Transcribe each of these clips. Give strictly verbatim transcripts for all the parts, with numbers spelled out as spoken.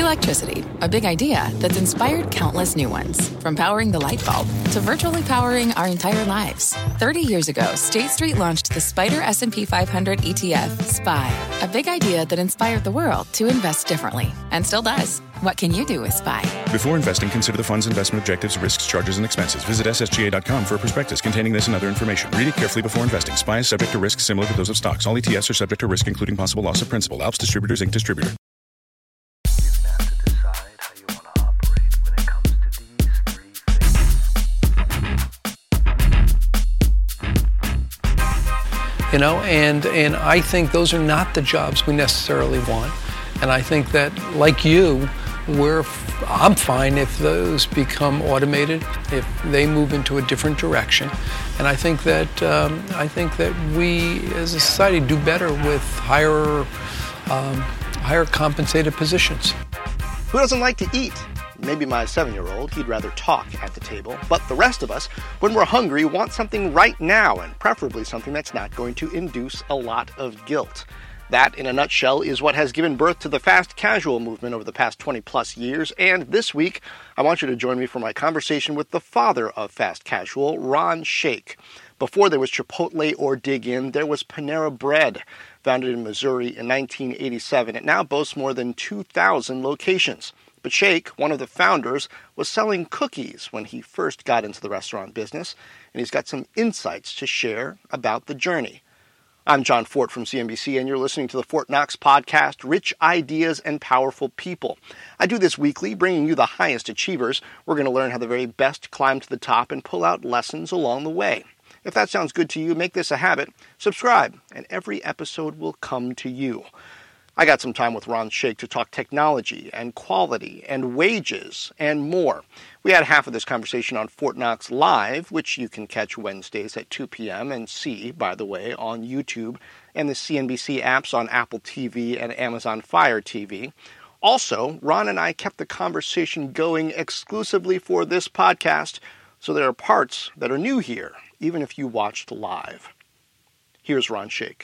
Electricity, a big idea that's inspired countless new ones. From powering the light bulb to virtually powering our entire lives. thirty years ago, State Street launched the Spider S and P five hundred E T F, S P Y, a big idea that inspired the world to invest differently, and still does. What can you do with S P Y? Before investing, consider the fund's investment objectives, risks, charges, and expenses. Visit S S G A dot com for a prospectus containing this and other information. Read it carefully before investing. S P Y is subject to risks similar to those of stocks. All E T Fs are subject to risk, including possible loss of principal. Alps Distributors, Incorporated. Distributor. You know, and, and I think those are not the jobs we necessarily want. And I think that, like you, we're, I'm fine if those become automated, if they move into a different direction. And I think that, um, I think that we as a society do better with higher, um, higher compensated positions. Who doesn't like to eat? Maybe my seven-year-old, he'd rather talk at the table. But the rest of us, when we're hungry, want something right now, and preferably something that's not going to induce a lot of guilt. That, in a nutshell, is what has given birth to the fast casual movement over the past twenty plus years. And this week, I want you to join me for my conversation with the father of fast casual, Ron Shaich. Before there was Chipotle or Dig Inn, there was Panera Bread. Founded in Missouri in nineteen eighty-seven, it now boasts more than two thousand locations. But Shaich, one of the founders, was selling cookies when he first got into the restaurant business, and he's got some insights to share about the journey. I'm John Fort from C N B C, and you're listening to the Fort Knox podcast, Rich Ideas and Powerful People. I do this weekly, bringing you the highest achievers. We're going to learn how the very best climb to the top and pull out lessons along the way. If that sounds good to you, make this a habit. Subscribe, and every episode will come to you. I got some time with Ron Shaich to talk technology and quality and wages and more. We had half of this conversation on Fort Knox Live, which you can catch Wednesdays at two p.m. and see, by the way, on YouTube and the C N B C apps on Apple T V and Amazon Fire T V. Also, Ron and I kept the conversation going exclusively for this podcast, so there are parts that are new here, even if you watched live. Here's Ron Shaich.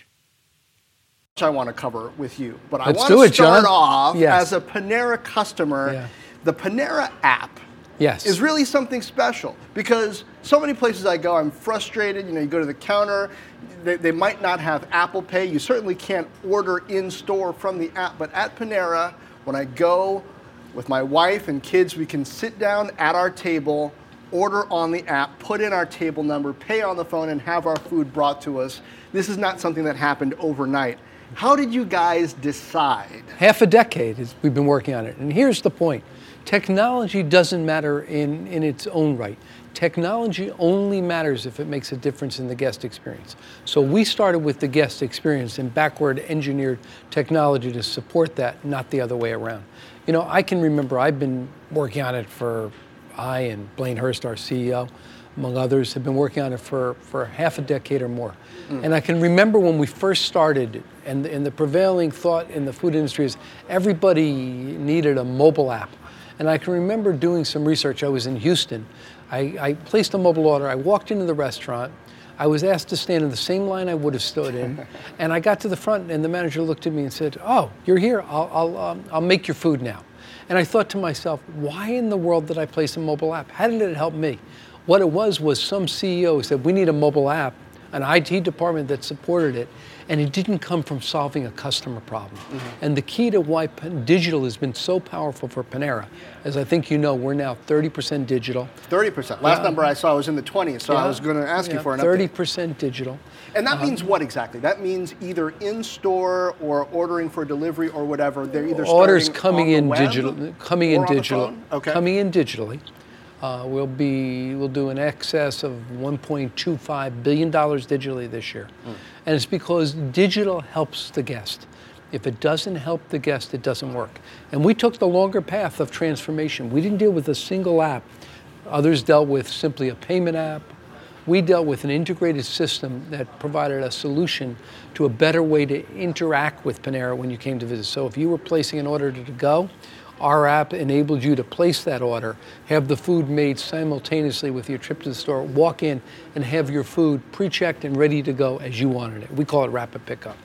I want to cover with you, but I Let's want do to it, start John. off Yes. as a Panera customer. Yeah. The Panera app Yes. is really something special because so many places I go, I'm frustrated. You know, you go to the counter, they, they might not have Apple Pay. You certainly can't order in store from the app, but at Panera, when I go with my wife and kids, we can sit down at our table, order on the app, put in our table number, pay on the phone, and have our food brought to us. This is not something that happened overnight. How did you guys decide? Half a decade is, we've been working on it. And here's the point. Technology doesn't matter in, in its own right. Technology only matters if it makes a difference in the guest experience. So we started with the guest experience and backward engineered technology to support that, not the other way around. You know, I can remember I've been working on it for, I and Blaine Hurst, our C E O, among others, have been working on it for, for half a decade or more. Mm. And I can remember when we first started, and, and the prevailing thought in the food industry is everybody needed a mobile app. And I can remember doing some research. I was in Houston. I, I placed a mobile order. I walked into the restaurant. I was asked to stand in the same line I would have stood in. And I got to the front, and the manager looked at me and said, "Oh, you're here. I'll, I'll, um, I'll make your food now." And I thought to myself, why in the world did I place a mobile app? How did it help me? What it was was some C E O said, we need a mobile app, an I T department that supported it, and it didn't come from solving a customer problem. Mm-hmm. And the key to why digital has been so powerful for Panera, as I think you know, we're now thirty percent digital. thirty percent. Last uh, number I saw was in the twenties, so yeah, I was going to ask yeah, you for an thirty update. thirty percent digital. And that um, means what exactly? That means either in-store or ordering for delivery or whatever. They're either orders starting coming on in the web digital, coming in or on the digital, phone? Okay. coming in digitally. Uh, we'll be we'll do an excess of one point two five billion dollars digitally this year, mm. and it's because digital helps the guest. If it doesn't help the guest, it doesn't work. And we took the longer path of transformation. We didn't deal with a single app. Others dealt with simply a payment app. We dealt with an integrated system that provided a solution to a better way to interact with Panera when you came to visit. So if you were placing an order to go, our app enabled you to place that order, have the food made simultaneously with your trip to the store, walk in and have your food pre-checked and ready to go as you wanted it. We call it rapid pickup.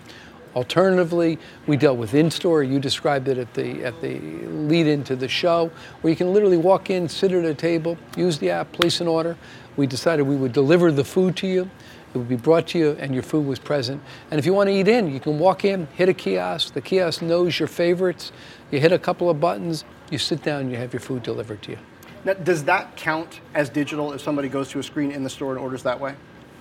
Alternatively, we dealt with in-store. You described it at the at the lead into the show, where you can literally walk in, sit at a table, use the app, place an order. We decided we would deliver the food to you. It would be brought to you, and your food was present. And if you want to eat in, you can walk in, hit a kiosk. The kiosk knows your favorites. You hit a couple of buttons, you sit down, you have your food delivered to you. Now, does that count as digital if somebody goes to a screen in the store and orders that way?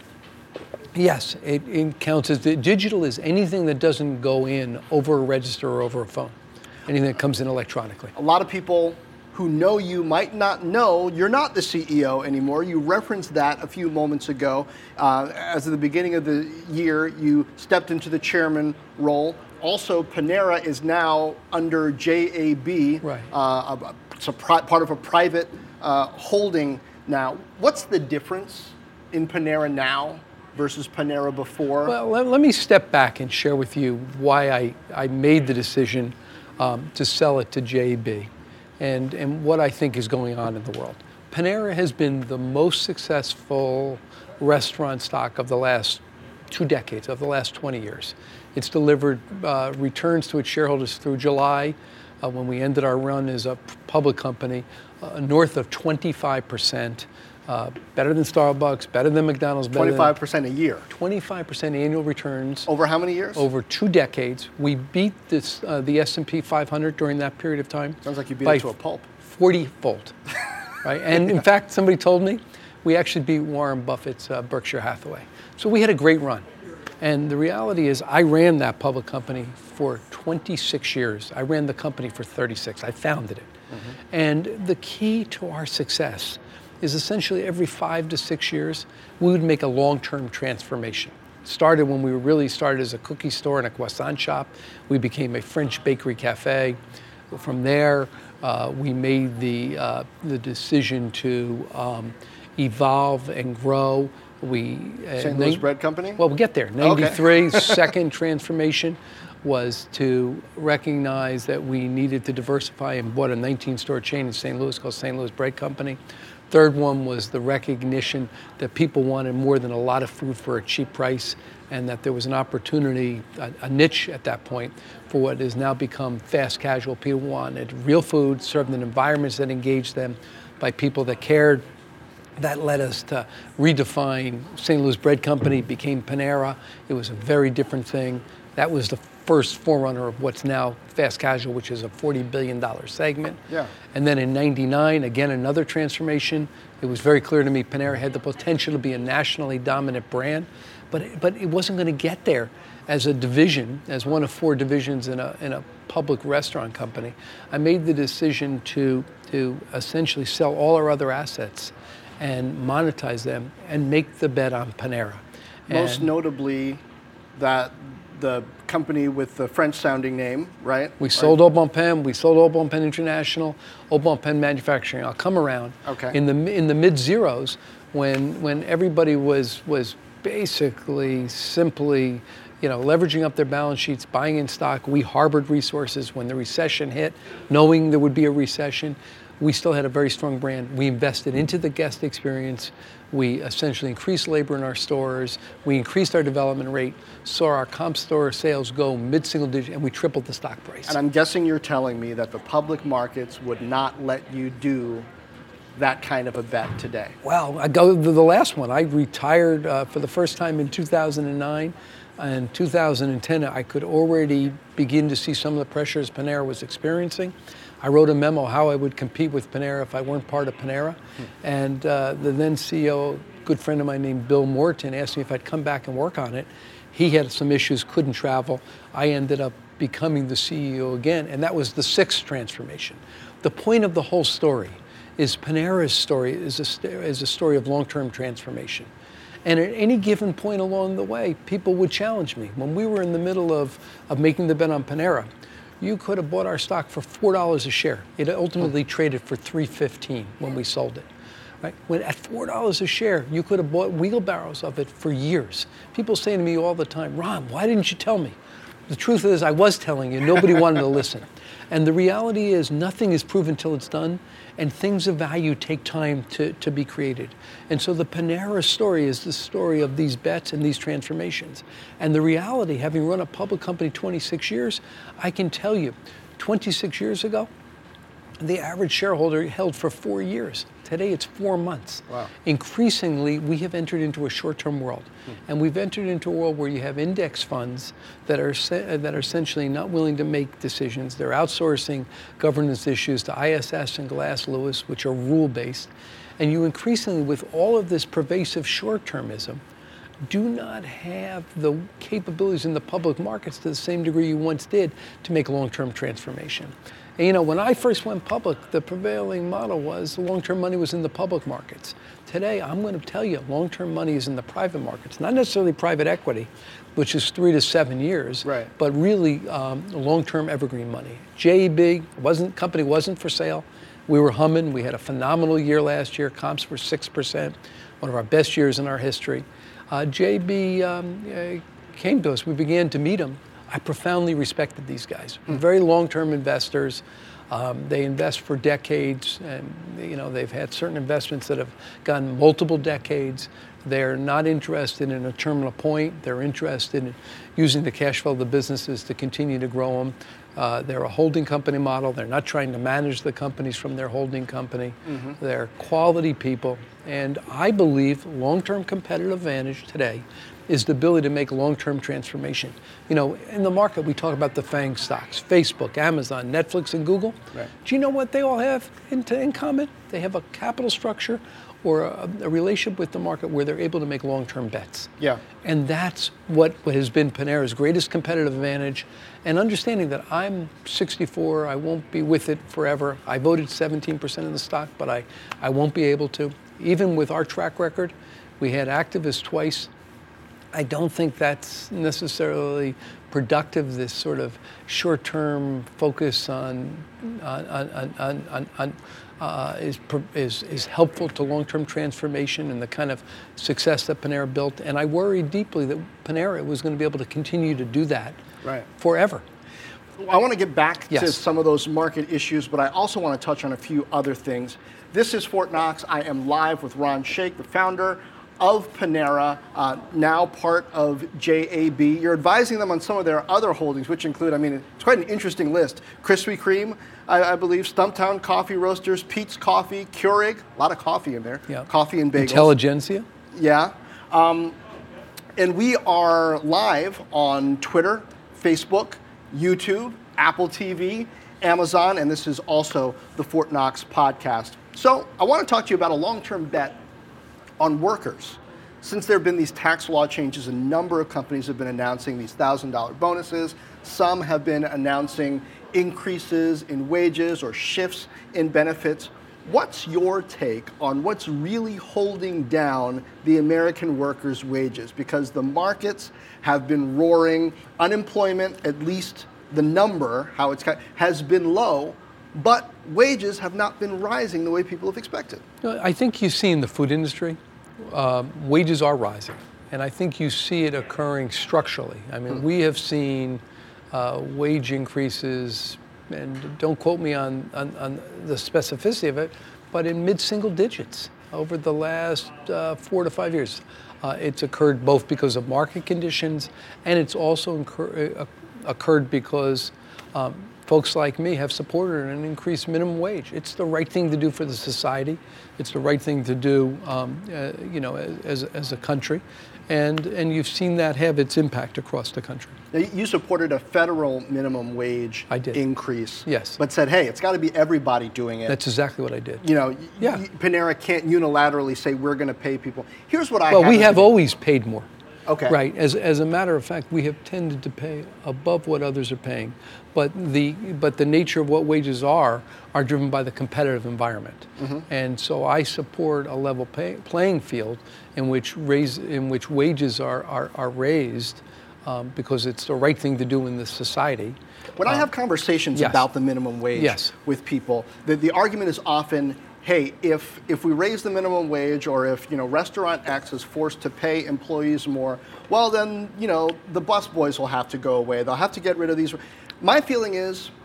Yes, it, it counts as the digital is anything that doesn't go in over a register or over a phone, anything that comes in electronically. A lot of people who know you might not know you're not the C E O anymore. You referenced that a few moments ago. Uh, as of the beginning of the year, you stepped into the chairman role. Also, Panera is now under J A B. Right. Uh, a, it's a pri- part of a private uh, holding now. What's the difference in Panera now versus Panera before? Well, let, let me step back and share with you why I, I made the decision um, to sell it to J A B and, and what I think is going on in the world. Panera has been the most successful restaurant stock of the last two decades, of the last twenty years. It's delivered uh, returns to its shareholders through July, uh, when we ended our run as a public company, uh, north of twenty-five percent. Uh, better than Starbucks, better than McDonald's, better twenty-five percent a year. twenty-five percent annual returns. Over how many years? Over two decades. We beat this, uh, the S and P five hundred during that period of time. Sounds like you beat it to a pulp. forty-fold, right? And in fact, somebody told me we actually beat Warren Buffett's uh, Berkshire Hathaway. So we had a great run. And the reality is I ran that public company for twenty-six years. I ran the company for thirty-six. I founded it. Mm-hmm. And the key to our success is essentially every five to six years, we would make a long-term transformation. Started when we were really started as a cookie store and a croissant shop. We became a French bakery cafe. From there, uh, we made the, uh, the decision to um, evolve and grow. We uh, Saint Louis Bread Company? Well, we'll get there. ninety-three, okay. Second transformation was to recognize that we needed to diversify and bought a nineteen-store chain in Saint Louis called Saint Louis Bread Company. Third one was the recognition that people wanted more than a lot of food for a cheap price, and that there was an opportunity, a, a niche at that point, for what has now become fast casual. People wanted real food served in environments that engaged them by people that cared. That led us to redefine Saint Louis Bread Company, became Panera. It was a very different thing. That was the first forerunner of what's now fast casual, which is a forty billion dollars segment. Yeah. And then in ninety-nine, again, another transformation. It was very clear to me Panera had the potential to be a nationally dominant brand, but it, but it wasn't going to get there as a division, as one of four divisions in a in a public restaurant company. I made the decision to to essentially sell all our other assets and monetize them and make the bet on Panera. Most and notably, that the company with the French-sounding name, right? We sold Au Bon Pain. We sold Au Bon Pain International, Au Bon Pain Manufacturing. I'll come around. Okay. In the in the mid zeros, when when everybody was was basically simply, you know, leveraging up their balance sheets, buying in stock. We harbored resources when the recession hit, knowing there would be a recession. We still had a very strong brand. We invested into the guest experience. We essentially increased labor in our stores. We increased our development rate, saw our comp store sales go mid-single digit, and we tripled the stock price. And I'm guessing you're telling me that the public markets would not let you do that kind of a bet today. Well, I go to the last one. I retired uh, for the first time in two thousand nine. In two thousand ten, I could already begin to see some of the pressures Panera was experiencing. I wrote a memo how I would compete with Panera if I weren't part of Panera. Hmm. And uh, the then C E O, a good friend of mine named Bill Morton, asked me if I'd come back and work on it. He had some issues, couldn't travel. I ended up becoming the C E O again, and that was the sixth transformation. The point of the whole story is Panera's story is a, is a story of long-term transformation. And at any given point along the way, people would challenge me. When we were in the middle of, of making the bet on Panera, you could have bought our stock for four dollars a share. It ultimately traded for three fifteen when we sold it. Right? When at four dollars a share, you could have bought wheelbarrows of it for years. People say to me all the time, Ron, why didn't you tell me? The truth is I was telling you, nobody wanted to listen. And the reality is nothing is proven until it's done, and things of value take time to, to be created. And so the Panera story is the story of these bets and these transformations. And the reality, having run a public company twenty-six years, I can tell you, twenty-six years ago, the average shareholder held for four years. Today it's four months. Wow. Increasingly, we have entered into a short-term world. Hmm. And we've entered into a world where you have index funds that are se- that are essentially not willing to make decisions. They're outsourcing governance issues to I S S and Glass Lewis, which are rule-based. And you increasingly, with all of this pervasive short-termism, do not have the capabilities in the public markets to the same degree you once did to make long-term transformation. And, you know, when I first went public, the prevailing model was the long-term money was in the public markets. Today, I'm going to tell you, long-term money is in the private markets, not necessarily private equity, which is three to seven years, right. but really um, long-term evergreen money. J E B, wasn't company wasn't for sale. We were humming. We had a phenomenal year last year. Comps were six percent, one of our best years in our history. Uh, J B um, uh, came to us. We began to meet them. I profoundly respected these guys. Mm. Very long-term investors. Um, they invest for decades, and you know they've had certain investments that have gone multiple decades. They're not interested in a terminal point. They're interested in using the cash flow of the businesses to continue to grow them. Uh, they're a holding company model. They're not trying to manage the companies from their holding company. Mm-hmm. They're quality people. And I believe long-term competitive advantage today is the ability to make long-term transformation. You know, in the market, we talk about the FANG stocks, Facebook, Amazon, Netflix, and Google. Right. Do you know what they all have in, in common? They have a capital structure or a, a relationship with the market where they're able to make long-term bets. Yeah. And that's what, what has been Panera's greatest competitive advantage. And understanding that I'm sixty-four, I won't be with it forever. I voted seventeen percent of the stock, but I, I won't be able to. Even with our track record, we had activists twice. I don't think that's necessarily productive, this sort of short-term focus on, on, on, on, on, on uh, is, is, is helpful to long-term transformation and the kind of success that Panera built. And I worry deeply that Panera was going to be able to continue to do that right. forever. I want to get back yes. to some of those market issues, but I also want to touch on a few other things. This is Fort Knox. I am live with Ron Shaich, the founder of Panera, uh, now part of J A B. You're advising them on some of their other holdings, which include, I mean, it's quite an interesting list. Krispy Kreme, I, I believe, Stumptown Coffee Roasters, Pete's Coffee, Keurig, a lot of coffee in there, yep. coffee and bagels. Intelligentsia. Yeah. Um, and we are live on Twitter, Facebook, YouTube, Apple T V, Amazon, and this is also the Fort Knox podcast. So I want to talk to you about a long-term bet on workers. Since there have been these tax law changes, a number of companies have been announcing these one thousand dollars bonuses. Some have been announcing increases in wages or shifts in benefits. What's your take on what's really holding down the American workers' wages? Because the markets have been roaring. Unemployment, at least the number, how it's has been low, but wages have not been rising the way people have expected. I think you see in the food industry, uh, wages are rising. And I think you see it occurring structurally. I mean, hmm. we have seen uh, wage increases, and don't quote me on, on, on the specificity of it, but in mid-single digits over the last uh, four to five years. Uh, it's occurred both because of market conditions, and it's also incur- uh, occurred because um, folks like me have supported an increased minimum wage. It's the right thing to do for the society. It's the right thing to do, um, uh, you know, as, as a country. And, and you've seen that have its impact across the country. Now, you supported a federal minimum wage I did. increase. Yes. But said, hey, it's got to be everybody doing it. That's exactly what I did. You know, yeah. y- Panera can't unilaterally say we're going to pay people. Here's what I Well, have we have always paid more. Okay. Right. As as a matter of fact, we have tended to pay above what others are paying, but the but the nature of what wages are are driven by the competitive environment, mm-hmm. and so I support a level pay, playing field in which raise in which wages are are, are raised um, because it's the right thing to do in this society. When um, I have conversations yes. about the minimum wage yes. with people, the the argument is often, hey, if if we raise the minimum wage, or if, you know, restaurant X is forced to pay employees more, well then, you know, the bus boys will have to go away. They'll have to get rid of these. My feeling is,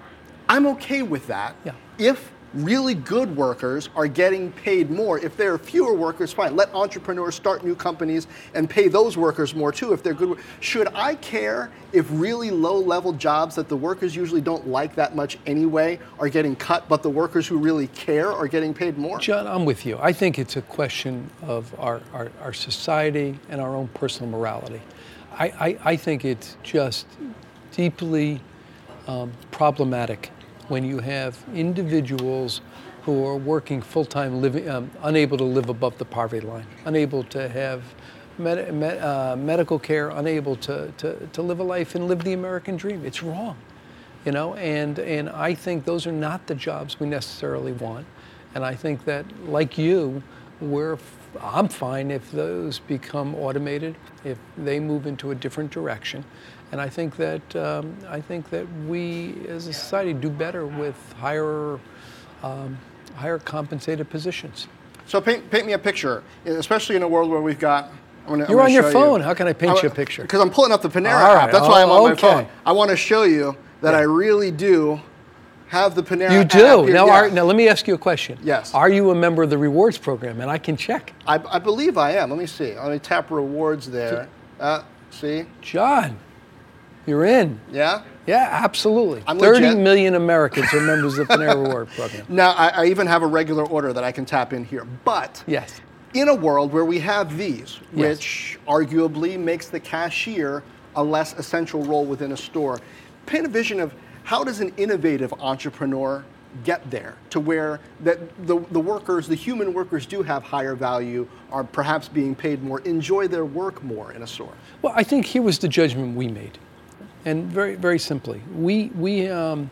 I'm okay with that. Yeah. If really good workers are getting paid more. If there are fewer workers, fine. Let entrepreneurs start new companies and pay those workers more too if they're good. Should I care if really low-level jobs that the workers usually don't like that much anyway are getting cut, but the workers who really care are getting paid more? John, I'm with you. I think it's a question of our, our, our society and our own personal morality. I, I, I think it's just deeply um, problematic when you have individuals who are working full-time, living, um, unable to live above the poverty line, unable to have med- med- uh, medical care, unable to, to, to live a life and live the American dream. It's wrong, you know, and, and I think those are not the jobs we necessarily want. And I think that, like you, we're, I'm fine if those become automated, if they move into a different direction. And I think that um, I think that we, as a society, do better with higher, um, higher compensated positions. So paint, paint me a picture, especially in a world where we've got. I'm gonna, You're I'm on your phone. You. How can I paint I, you a picture? Because I'm pulling up the Panera All right. app. That's why I'm on okay. my phone. I want to show you that yeah. I really do have the Panera you app. do. You do. Now, yeah. are, now, let me ask you a question. Yes. Are you a member of the rewards program? And I can check. I, I believe I am. Let me see. Let me tap rewards there. Uh, see? John, you're in. Yeah? Yeah, absolutely. I'm thirty legit. million Americans are members of the Panera Reward program. Now, I, I even have a regular order that I can tap in here. But yes. in a world where we have these, yes. which arguably makes the cashier a less essential role within a store, paint a vision of how does an innovative entrepreneur get there to where that the, the workers, the human workers do have higher value, are perhaps being paid more, enjoy their work more in a store? Well, I think here was the judgment we made. And very, very simply, we, we um,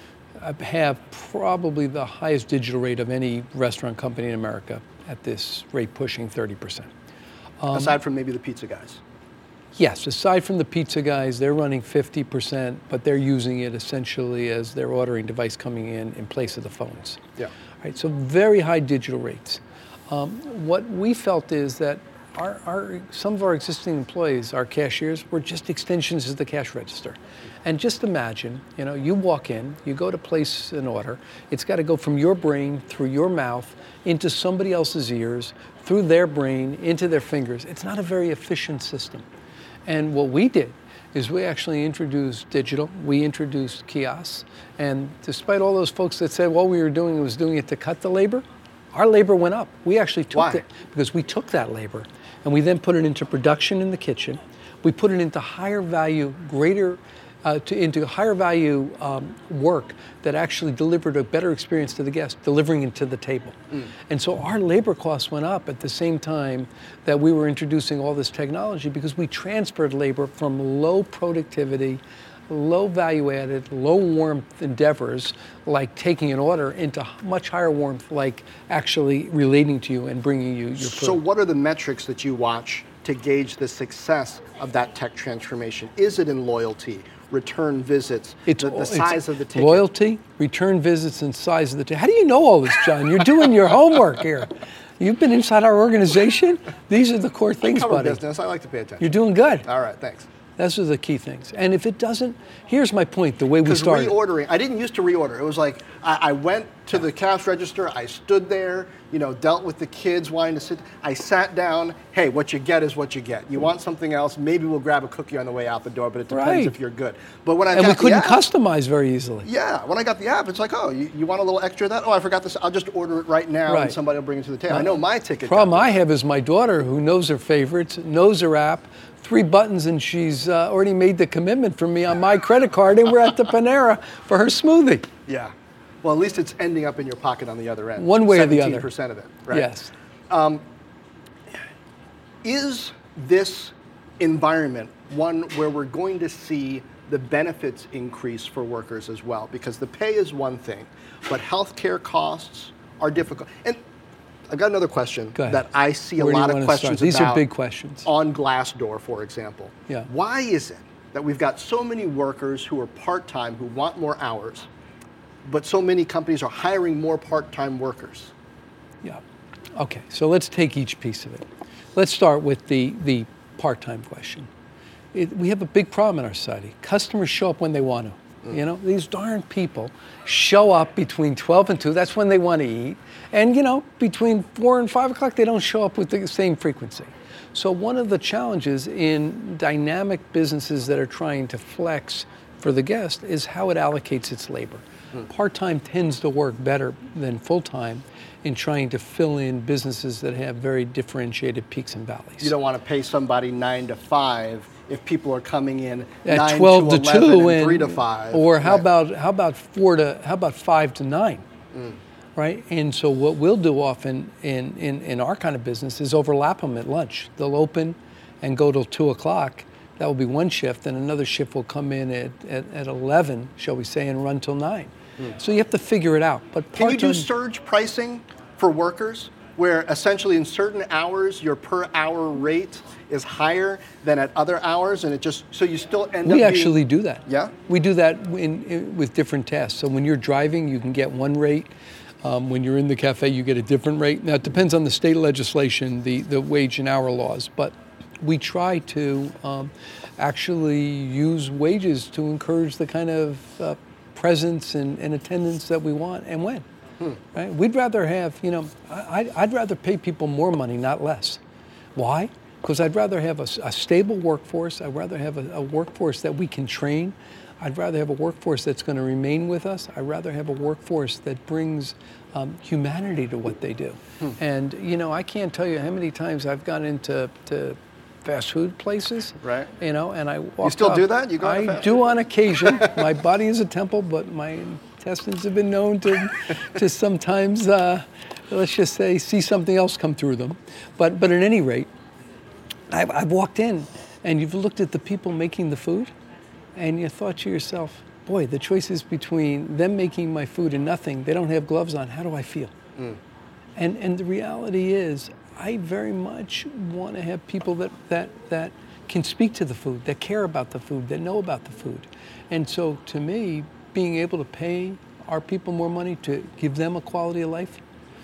have probably the highest digital rate of any restaurant company in America at this rate, pushing thirty percent. Um, aside from maybe the pizza guys. Yes, aside from the pizza guys, they're running fifty percent, but they're using it essentially as their ordering device coming in in place of the phones. Yeah. Right, so very high digital rates. Um, what we felt is that Our, our, some of our existing employees, our cashiers, were just extensions of the cash register. And just imagine, you know, you walk in, you go to place an order, it's got to go from your brain through your mouth into somebody else's ears, through their brain, into their fingers. It's not a very efficient system. And what we did is we actually introduced digital, we introduced kiosks, and despite all those folks that said all we were doing was doing it to cut the labor, our labor went up. We actually took Why? it because we took that labor and we then put it into production in the kitchen. We put it into higher value, greater, uh, to, into higher value um, work that actually delivered a better experience to the guest, delivering it to the table. Mm. And so our labor costs went up at the same time that we were introducing all this technology because we transferred labor from low productivity, low value added, low warmth endeavors like taking an order into much higher warmth like actually relating to you and bringing you your food. So what are the metrics that you watch to gauge the success of that tech transformation? Is it in loyalty, return visits, it's, the, the it's size of the ticket? Loyalty, return visits, and size of the ticket. How do you know all this, John? You're doing your homework here. You've been inside our organization. These are the core things, I cover buddy. business. I like to pay attention. You're doing good. All right, thanks. Those are the key things. And if it doesn't, here's my point, the way we started. Because reordering, I didn't used to reorder. It was like, I, I went to the cash register, I stood there, you know, dealt with the kids wanting to sit. I sat down, hey, what you get is what you get. You want something else, maybe we'll grab a cookie on the way out the door, but it depends right. if you're good. But when I And got we couldn't the app, customize very easily. Yeah, when I got the app, it's like, oh, you, you want a little extra of that? Oh, I forgot this. I'll just order it right now Right. and somebody will bring it to the table. I know my ticket. Problem I have is my daughter, who knows her favorites, knows her app, three buttons, and she's uh, already made the commitment for me on my credit card, and we're at the Panera for her smoothie. Yeah. Well, at least it's ending up in your pocket on the other end. One way or the other. seventeen percent of it, right? Yes. Um, is this environment one where we're going to see the benefits increase for workers as well? Because the pay is one thing, but healthcare costs are difficult. And I've got another question that I see a Where do you lot of wanna questions start? These about are big questions. on Glassdoor, for example. Yeah. Why is it that we've got so many workers who are part-time who want more hours, but so many companies are hiring more part-time workers? Yeah. Okay, so let's take each piece of it. Let's start with the, the part-time question. It, we have a big problem in our society. Customers show up when they want to. Mm. You know, these darn people show up between twelve and two. That's when they want to eat. And, you know, between four and five o'clock, they don't show up with the same frequency. So one of the challenges in dynamic businesses that are trying to flex for the guest is how it allocates its labor. Mm. Part-time tends to work better than full-time in trying to fill in businesses that have very differentiated peaks and valleys. You don't want to pay somebody nine to five if people are coming in at nine twelve to, to two and, and three to five. Or how right. about how about four to how about five to nine? Mm. Right? And so what we'll do often in, in, in our kind of business is overlap them at lunch. They'll open and go till two o'clock. That will be one shift, and another shift will come in at, at, at eleven, shall we say, and run till nine. Mm. So you have to figure it out. But can you do surge pricing for workers, where essentially in certain hours your per hour rate is higher than at other hours, and it just so you still end we up actually being, do that. Yeah, we do that in, in, with different tasks. So when you're driving, you can get one rate. Um, when you're in the cafe, you get a different rate. Now it depends on the state legislation, the the wage and hour laws, but we try to um, actually use wages to encourage the kind of uh, presence and, and attendance that we want and when. Hmm. Right? We'd rather have, you know, I, I'd rather pay people more money, not less. Why? Because I'd rather have a, a stable workforce. I'd rather have a, a workforce that we can train. I'd rather have a workforce that's going to remain with us. I'd rather have a workforce that brings um, humanity to what they do. Hmm. And, you know, I can't tell you how many times I've gone into to fast food places, right? You know, and I walk. You still up, do that? You go? I to fast do food? On occasion. My body is a temple, but my intestines have been known to, to sometimes, uh, let's just say, see something else come through them. But but at any rate, I've, I've walked in, and you've looked at the people making the food, and you thought to yourself, boy, the choice is between them making my food and nothing. They don't have gloves on. How do I feel? Mm. And and the reality is, I very much want to have people that, that that can speak to the food, that care about the food, that know about the food. And so to me, being able to pay our people more money to give them a quality of life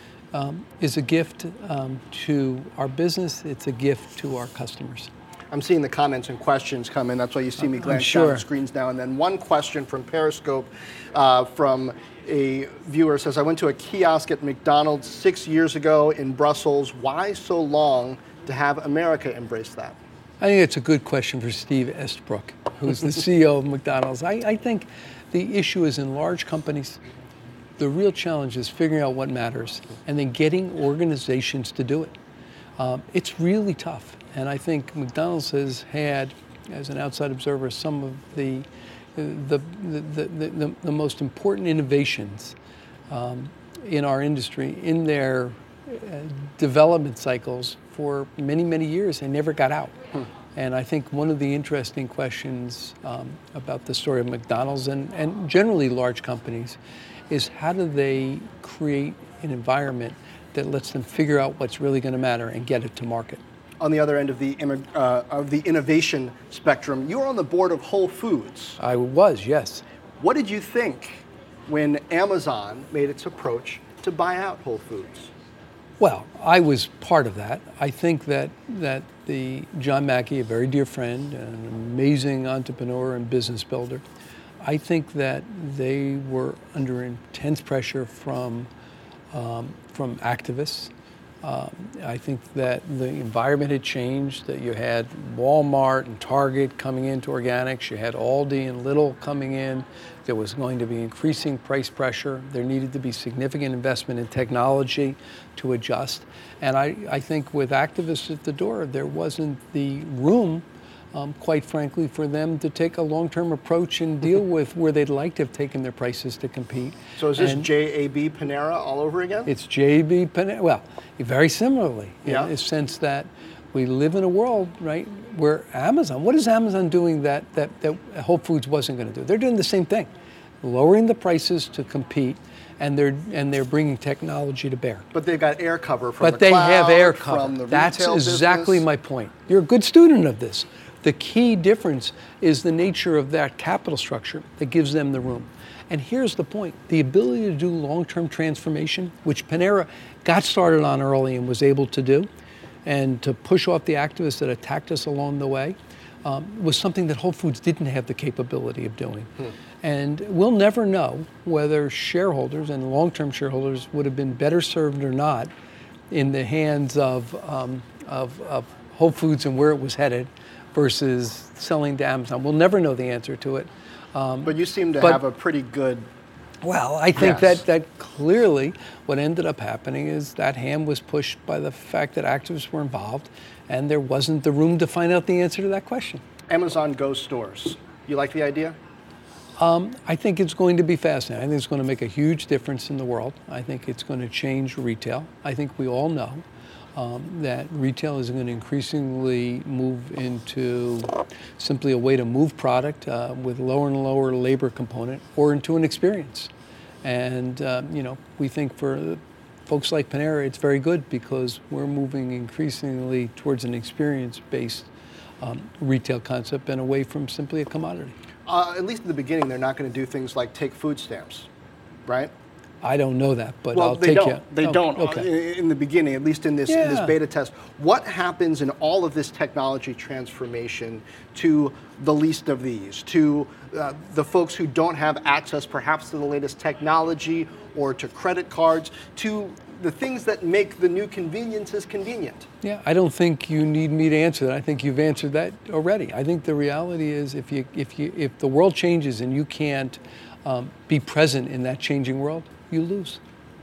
um, is a gift um, to our business. It's a gift to our customers. I'm seeing the comments and questions come in. That's why you see me glance sure. down the screens now and then. One question from Periscope uh, from a viewer says, I went to a kiosk at McDonald's six years ago in Brussels. Why so long to have America embrace that? I think it's a good question for Steve Estabrook, who's the C E O of McDonald's. I, I think the issue is in large companies, the real challenge is figuring out what matters and then getting organizations to do it. Um, it's really tough. And I think McDonald's has had, as an outside observer, some of the the the, the, the, the most important innovations um, in our industry in their uh, development cycles for many, many years. They never got out. Hmm. And I think one of the interesting questions um, about the story of McDonald's and, and generally large companies is how do they create an environment that lets them figure out what's really going to matter and get it to market. On the other end of the uh, of the innovation spectrum, you were on the board of Whole Foods. I was, yes. What did you think when Amazon made its approach to buy out Whole Foods? Well, I was part of that. I think that that the John Mackey, a very dear friend, an amazing entrepreneur and business builder, I think that they were under intense pressure from um, from activists. Um, I think that the environment had changed, that you had Walmart and Target coming into organics, you had Aldi and Lidl coming in, there was going to be increasing price pressure, there needed to be significant investment in technology to adjust, and I, I think with activists at the door, there wasn't the room, um, quite frankly, for them to take a long-term approach and deal with where they'd like to have taken their prices to compete. So is this and J A B Panera all over again? It's J A B Panera, well, very similarly, yeah. in the sense that we live in a world, right, where Amazon, what is Amazon doing that, that, that Whole Foods wasn't going to do? They're doing the same thing, lowering the prices to compete, and they're and they're bringing technology to bear. But they've got air cover from but the cloud, they have air cover. From the That's retail exactly business. my point. You're a good student of this. The key difference is the nature of that capital structure that gives them the room. And here's the point. The ability to do long-term transformation, which Panera got started on early and was able to do, and to push off the activists that attacked us along the way, um, was something that Whole Foods didn't have the capability of doing. Hmm. And we'll never know whether shareholders and long-term shareholders would have been better served or not in the hands of, um, of, of Whole Foods and where it was headed versus selling to Amazon. We'll never know the answer to it. Um, but you seem to but, have a pretty good... Well, I think yes. that, that clearly what ended up happening is that hand was pushed by the fact that activists were involved, and there wasn't the room to find out the answer to that question. Amazon Go stores. You like the idea? Um, I think it's going to be fascinating. I think it's going to make a huge difference in the world. I think it's going to change retail. I think we all know um, that retail is going to increasingly move into simply a way to move product uh, with lower and lower labor component, or into an experience. And uh, you know, we think for folks like Panera, it's very good because we're moving increasingly towards an experience-based um, retail concept and away from simply a commodity. Uh, at least in the beginning, they're not going to do things like take food stamps, right? I don't know that, but well, I'll they take don't. you. They oh, don't. Okay. In the beginning, at least in this, yeah. in this beta test. What happens in all of this technology transformation to the least of these, to uh, the folks who don't have access perhaps to the latest technology or to credit cards, to the things that make the new conveniences convenient? Yeah, I don't think you need me to answer that. I think you've answered that already. I think the reality is if you if you if the world changes and you can't um, be present in that changing world, you lose.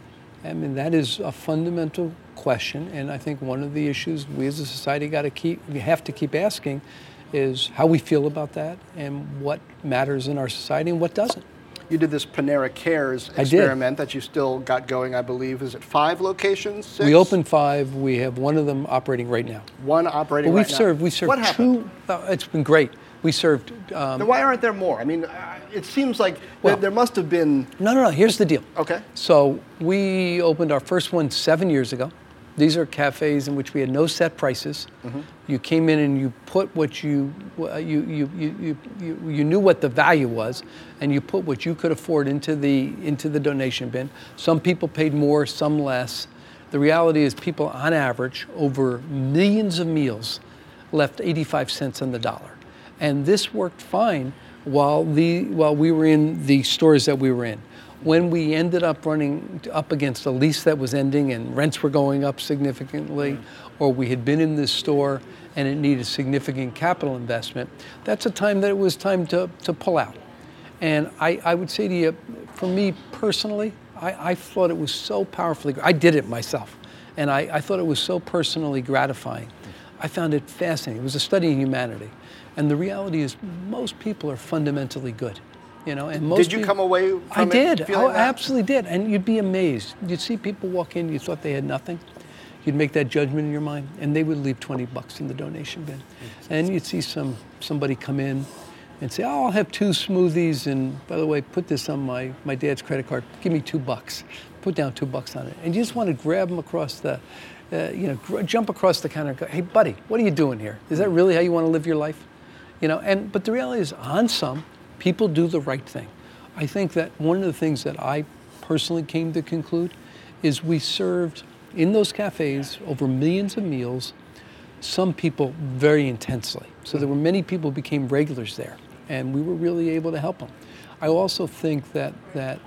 I mean, that is a fundamental question, and I think one of the issues we as a society got to keep we have to keep asking is how we feel about that and what matters in our society and what doesn't. You did this Panera Cares experiment that you still got going, I believe. Is it five locations? Six? We opened five. We have one of them operating right now. One operating well, we've right now. served, we served what two. happened? Uh, it's been great. We served. Um, then why aren't there more? I mean, uh, it seems like well, there, there must have been. No, no, no. Here's the deal. Okay. So we opened our first one seven years ago. These are cafes in which we had no set prices. Mm-hmm. You came in and you put what you, uh, you, you, you, you, you knew what the value was, and you put what you could afford into the, into the donation bin. Some people paid more, some less. The reality is people, on average, over millions of meals, left eighty-five cents on the dollar. And this worked fine while, the, while we were in the stores that we were in. When we ended up running up against a lease that was ending and rents were going up significantly, mm. or we had been in this store and it needed significant capital investment, that's a time that it was time to, to pull out. And I, I would say to you, for me personally, I, I thought it was so powerfully, I did it myself, and I, I thought it was so personally gratifying. I found it fascinating. It was a study in humanity. And the reality is most people are fundamentally good. You know, and most did you people, come away from I it did. feeling I that? absolutely did. And you'd be amazed. You'd see people walk in, you thought they had nothing. You'd make that judgment in your mind, and they would leave twenty bucks in the donation bin. And you'd see some somebody come in and say, oh, I'll have two smoothies, and by the way, put this on my, my dad's credit card. Give me two bucks. Put down two bucks on it. And you just want to grab them across the, uh, you know, gr- jump across the counter and go, hey, buddy, what are you doing here? Is that really how you want to live your life? You know, and but the reality is, on some, people do the right thing. I think that one of the things that I personally came to conclude is we served in those cafes over millions of meals, some people very intensely. So there were many people who became regulars there, and we were really able to help them. I also think that that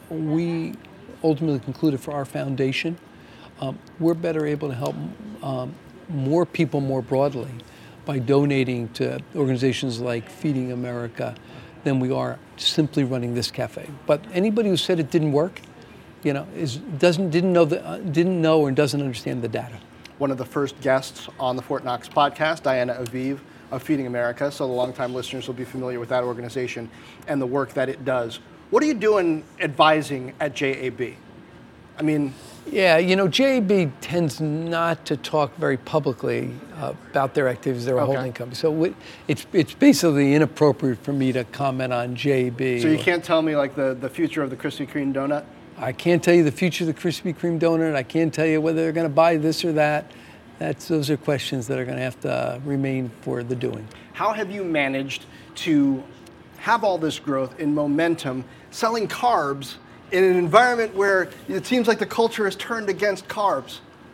we ultimately concluded for our foundation, um, we're better able to help um, more people more broadly by donating to organizations like Feeding America than we are simply running this cafe. But anybody who said it didn't work, you know, is doesn't didn't know the uh, didn't know or doesn't understand the data. One of the first guests on the Fort Knox podcast, Diana Aviv of Feeding America, so the longtime listeners will be familiar with that organization and the work that it does. What are you doing advising at J A B? I mean, yeah, you know, J A B tends not to talk very publicly uh, about their activities. They're a okay. holding company. So we, it's it's basically inappropriate for me to comment on J A B. So you can't tell me like the, the future of the Krispy Kreme donut? I can't tell you the future of the Krispy Kreme donut. I can't tell you whether they're going to buy this or that. That's, those are questions that are going to have to uh, remain for the doing. How have you managed to have all this growth in momentum, selling carbs in an environment where it seems like the culture has turned against carbs?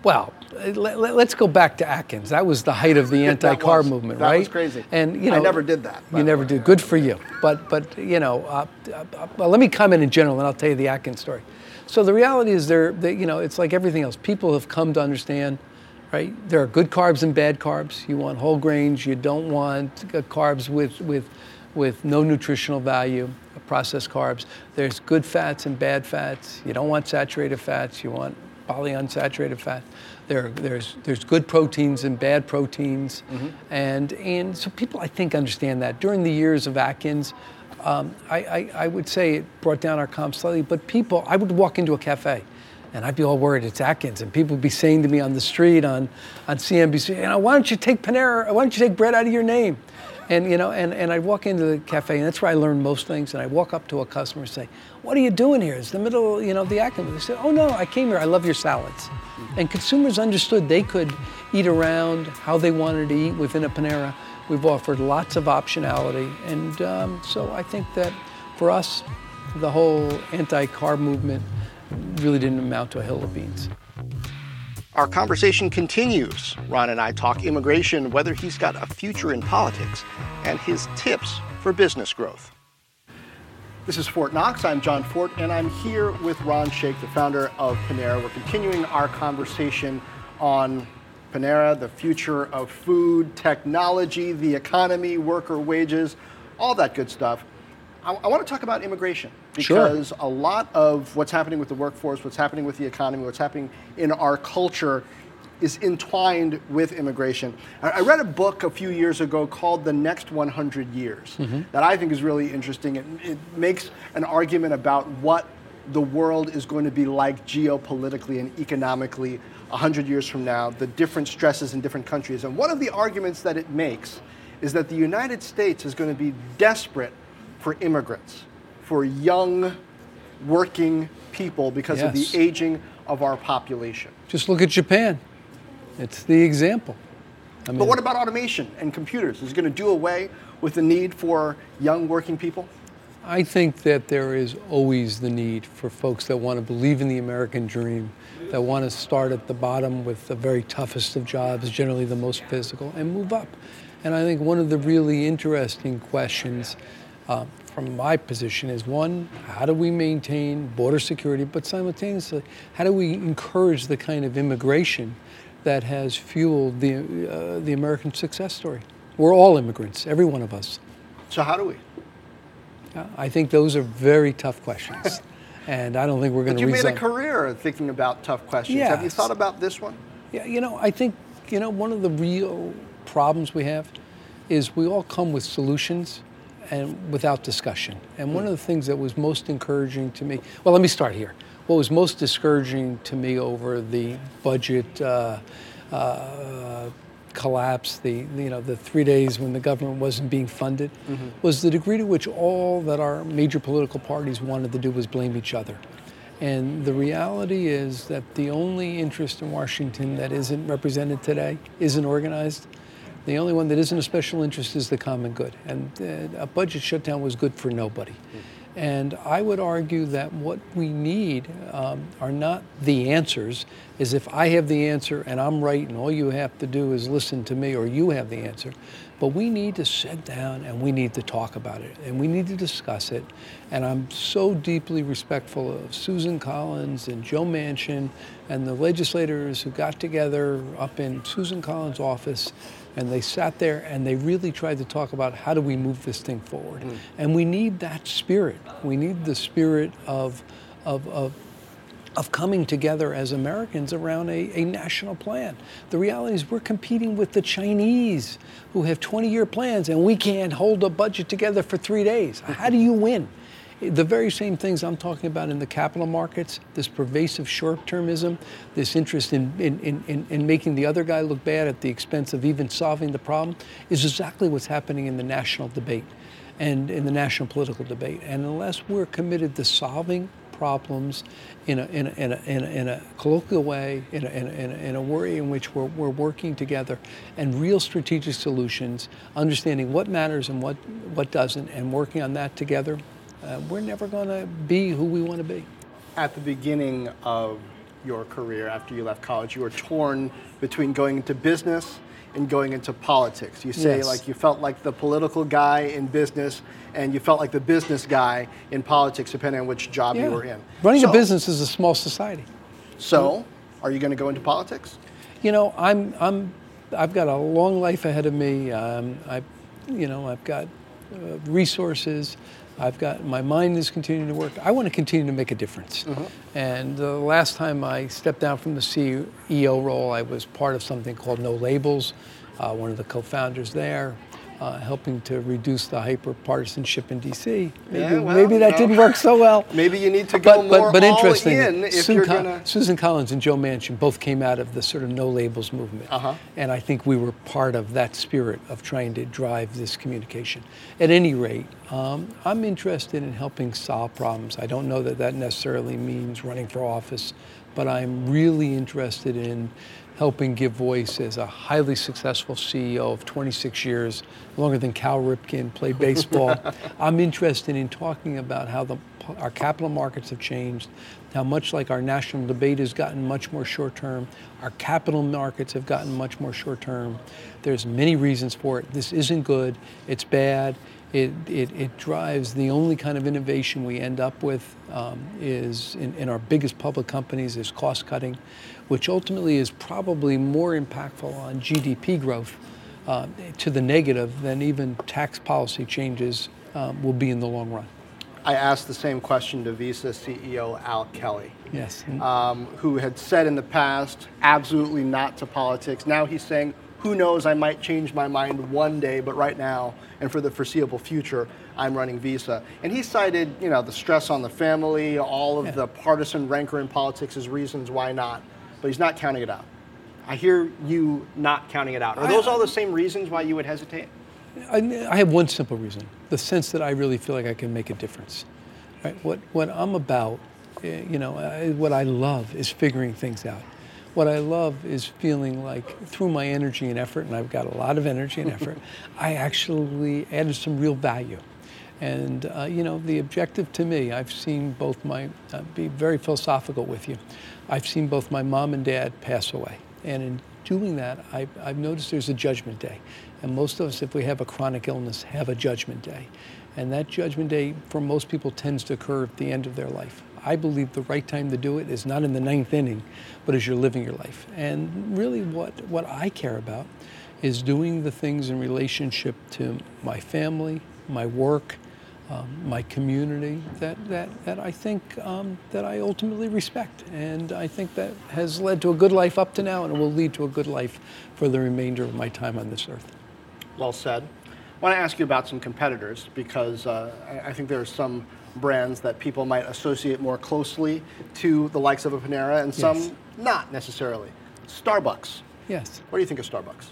Well, let, let's go back to Atkins. That was the height of the anti-carb was, movement, that right? That was crazy. And you know, I never did that. You never did. Good for you. But but you know, uh, uh, well, let me comment in general, and I'll tell you the Atkins story. So the reality is, there, they, you know, it's like everything else. People have come to understand, right? There are good carbs and bad carbs. You want whole grains. You don't want carbs with with with no nutritional value. Processed carbs. There's good fats and bad fats. You don't want saturated fats. You want polyunsaturated fat. There, there's there's good proteins and bad proteins, mm-hmm. and and so people I think understand that. During the years of Atkins, um, I, I I would say it brought down our comps slightly. But people, I would walk into a cafe, and I'd be all worried it's Atkins, and people would be saying to me on the street on on C N B C, you know, why don't you take Panera? Why don't you take bread out of your name? And you know, and, and I'd walk into the cafe, and that's where I learned most things. And I walk up to a customer and say, "What are you doing here? It's the middle, you know, of the Atkins." They said, "Oh no, I came here. I love your salads." And consumers understood they could eat around how they wanted to eat within a Panera. We've offered lots of optionality, and um, so I think that for us, the whole anti-carb movement really didn't amount to a hill of beans. Our conversation continues. Ron and I talk immigration, whether he's got a future in politics, and his tips for business growth. This is Fort Knox. I'm John Fort, and I'm here with Ron Shaich, the founder of Panera. We're continuing our conversation on Panera, the future of food, technology, the economy, worker wages, all that good stuff. I, I want to talk about immigration because sure. a lot of what's happening with the workforce, what's happening with the economy, what's happening in our culture is entwined with immigration. I, I read a book a few years ago called The Next one hundred Years mm-hmm. that I think is really interesting. It, it makes an argument about what the world is going to be like geopolitically and economically one hundred years from now, the different stresses in different countries. And one of the arguments that it makes is that the United States is going to be desperate for immigrants, for young, working people because yes. of the aging of our population. Just look at Japan. It's the example. I mean, but what about automation and computers? Is it going to do away with the need for young working people? I think that there is always the need for folks that want to believe in the American dream, that want to start at the bottom with the very toughest of jobs, generally the most physical, and move up. And I think one of the really interesting questions uh, from my position is, one, how do we maintain border security, but simultaneously, how do we encourage the kind of immigration that has fueled the, uh, the American success story? We're all immigrants, every one of us. So how do we? Uh, I think those are very tough questions. And I don't think we're going to But you resolve. made a career thinking about tough questions. Yes. Have you thought about this one? Yeah, you know, I think, you know, one of the real problems we have is we all come with solutions and without discussion. And one of the things that was most encouraging to me, well, let me start here. What was most discouraging to me over the budget uh, uh, collapse, the you know the three days when the government wasn't being funded, mm-hmm. was the degree to which all that our major political parties wanted to do was blame each other. And the reality is that the only interest in Washington that isn't represented today, isn't organized. The only one that isn't a special interest is the common good. And uh, a budget shutdown was good for nobody. Mm-hmm. And I would argue that what we need um, are not the answers, as if I have the answer and I'm right and all you have to do is listen to me, or you have the answer. But we need to sit down and we need to talk about it and we need to discuss it. And I'm so deeply respectful of Susan Collins and Joe Manchin and the legislators who got together up in Susan Collins' office, and they sat there and they really tried to talk about how do we move this thing forward. Mm. And we need that spirit. We need the spirit of, of, of, of coming together as Americans around a, a national plan. The reality is we're competing with the Chinese who have twenty-year plans and we can't hold a budget together for three days. How do you win? The very same things I'm talking about in the capital markets, this pervasive short-termism, this interest in, in, in, in making the other guy look bad at the expense of even solving the problem, is exactly what's happening in the national debate and in the national political debate. And unless we're committed to solving problems in a, in a, in a, in a, in a colloquial way, in a, in, a, in, a, in a way in which we're, we're working together, and real strategic solutions, understanding what matters and what, what doesn't, and working on that together, Uh, we're never going to be who we want to be. At the beginning of your career after you left college. You were torn between going into business and going into politics. You say Yes. like you felt like the political guy in business and you felt like the business guy in politics, depending on which job Yeah. you were in. Running so, a business is a small society. So, are you going to go into politics? You know, I'm, I'm, I've got a long life ahead of me. Um, I, you know, I've got uh, resources. I've got, my mind is continuing to work. I want to continue to make a difference. Mm-hmm. And the last time I stepped down from the C E O role, I was part of something called No Labels, uh, one of the co-founders there, uh, helping to reduce the hyper-partisanship in D C. Maybe, Yeah, well, maybe that no. didn't work so well. Maybe you need to go but, more but, but all interesting, in if Susan, you're Col- going to... Susan Collins and Joe Manchin both came out of the sort of No Labels movement. Uh-huh. And I think we were part of that spirit of trying to drive this communication. At any rate, um, I'm interested in helping solve problems. I don't know that that necessarily means running for office, but I'm really interested in helping give voice as a highly successful C E O of twenty-six years, longer than Cal Ripken played baseball. I'm interested in talking about how the, our capital markets have changed, how much like our national debate has gotten much more short-term, our capital markets have gotten much more short-term. There's many reasons for it. This isn't good, it's bad. It, it, it drives the only kind of innovation we end up with um, is in, in our biggest public companies is cost cutting, which ultimately is probably more impactful on G D P growth uh, to the negative than even tax policy changes um, will be in the long run. I asked the same question to Visa C E O Al Kelly. Yes. Um, who had said in the past, absolutely not to politics. Now he's saying, who knows, I might change my mind one day, but right now, and for the foreseeable future, I'm running Visa. And he cited, you know, the stress on the family, all of Yeah. the partisan rancor in politics as reasons why not, but he's not counting it out. I hear you not counting it out. Are those all the same reasons why you would hesitate? I, I have one simple reason, the sense that I really feel like I can make a difference. Right? What, what I'm about, eh, you know, I, what I love is figuring things out. What I love is feeling like through my energy and effort, and I've got a lot of energy and effort, I actually added some real value. And, uh, you know, the objective to me, I've seen both my, uh, be very philosophical with you, I've seen both my mom and dad pass away. And in doing that, I, I've noticed there's a judgment day. And most of us, if we have a chronic illness, have a judgment day. And that judgment day, for most people, tends to occur at the end of their life. I believe the right time to do it is not in the ninth inning, but as you're living your life. And really what, what I care about is doing the things in relationship to my family, my work, um, my community that, that, that I think um, that I ultimately respect. And I think that has led to a good life up to now, and it will lead to a good life for the remainder of my time on this earth. Well said. I want to ask you about some competitors because uh, I, I think there are some brands that people might associate more closely to the likes of a Panera and some Yes. not necessarily. Starbucks. Yes. What do you think of Starbucks?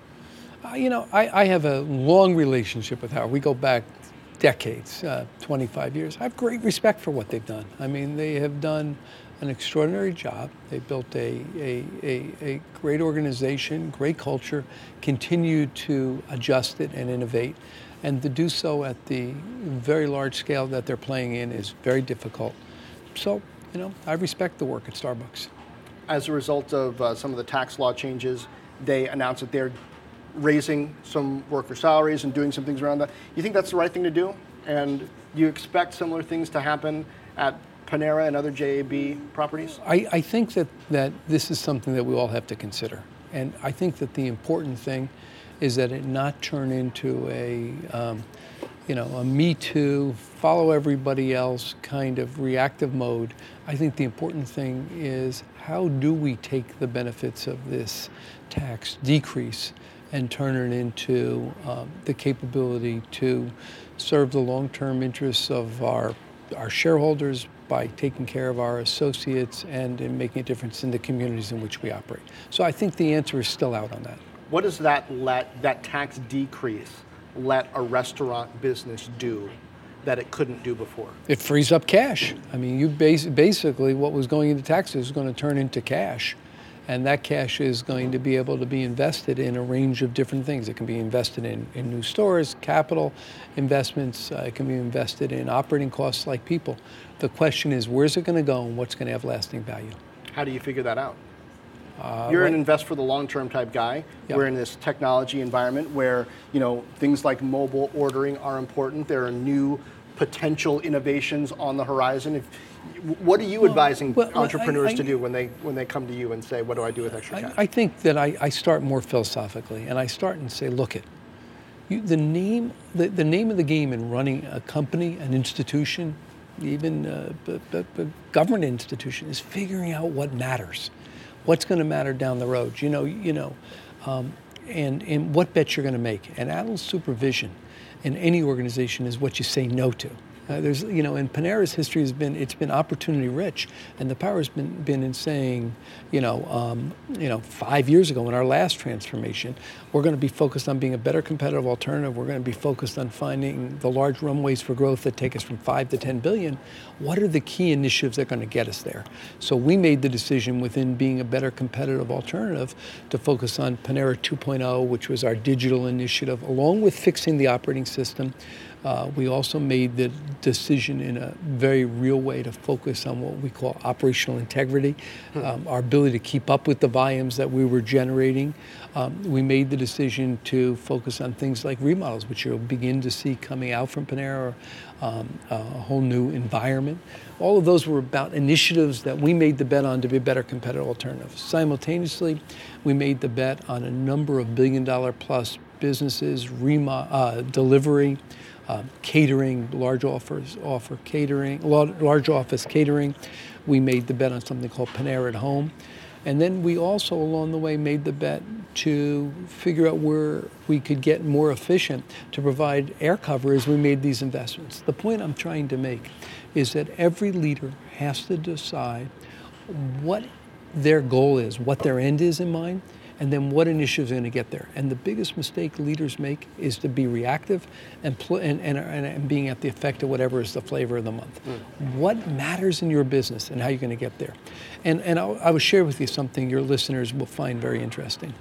Uh, you know, I, I have a long relationship with Howard. We go back decades, uh, twenty-five years. I have great respect for what they've done. I mean, they have done an extraordinary job. They built a, a, a, a great organization, great culture, continue to adjust it and innovate. And to do so at the very large scale that they're playing in is very difficult. So, you know, I respect the work at Starbucks. As a result of uh, some of the tax law changes, they announced that they're raising some worker salaries and doing some things around that. You think that's the right thing to do? And you expect similar things to happen at Panera and other J A B properties? I, I think that, that this is something that we all have to consider. And I think that the important thing is that it not turn into a, um, you know, a Me Too, follow everybody else kind of reactive mode. I think the important thing is how do we take the benefits of this tax decrease and turn it into um, the capability to serve the long-term interests of our, our shareholders by taking care of our associates and in making a difference in the communities in which we operate. So I think the answer is still out on that. What does that let that tax decrease let a restaurant business do that it couldn't do before? It frees up cash. I mean, you bas- basically what was going into taxes is going to turn into cash. And that cash is going to be able to be invested in a range of different things. It can be invested in, in new stores, capital investments. Uh, it can be invested in operating costs like people. The question is, where's it going to go and what's going to have lasting value? How do you figure that out? Uh, You're right. an invest for the long-term type guy. Yep. We're in this technology environment where, you know, things like mobile ordering are important. There are new potential innovations on the horizon. If, what are you well, advising well, entrepreneurs I, I, to do when they when they come to you and say, what do I do with extra cash? I, I think that I, I start more philosophically, and I start and say, look it, you, the name the, the name of the game in running a company, an institution, even a, a, a government institution, is figuring out what matters. What's going to matter down the road, you know, you know, um, and, and what bets you're going to make. And adult supervision in any organization is what you say no to. Uh, there's, you know, and Panera's history has been, it's been opportunity rich, and the power has been, been in saying, you know, um, you know, five years ago in our last transformation, we're going to be focused on being a better competitive alternative. We're going to be focused on finding the large runways for growth that take us from five to ten billion. What are the key initiatives that are going to get us there? So we made the decision within being a better competitive alternative to focus on Panera two point oh, which was our digital initiative, along with fixing the operating system. Uh, we also made the decision in a very real way to focus on what we call operational integrity, um, our ability to keep up with the volumes that we were generating. Um, we made the decision to focus on things like remodels, which you'll begin to see coming out from Panera, um, a whole new environment. All of those were about initiatives that we made the bet on to be a better competitive alternative. Simultaneously, we made the bet on a number of billion dollar plus businesses, remo- uh, delivery, Uh, catering, large offers, offer catering, large office catering. We made the bet on something called Panera at Home. And then we also, along the way, made the bet to figure out where we could get more efficient to provide air cover as we made these investments. The point I'm trying to make is that every leader has to decide what their goal is, what their end is in mind, and then what initiatives are going to get there. And the biggest mistake leaders make is to be reactive and, pl- and, and, and being at the effect of whatever is the flavor of the month. Mm. What matters in your business and how you're going to get there? And, and I'll, I will share with you something your listeners will find very interesting.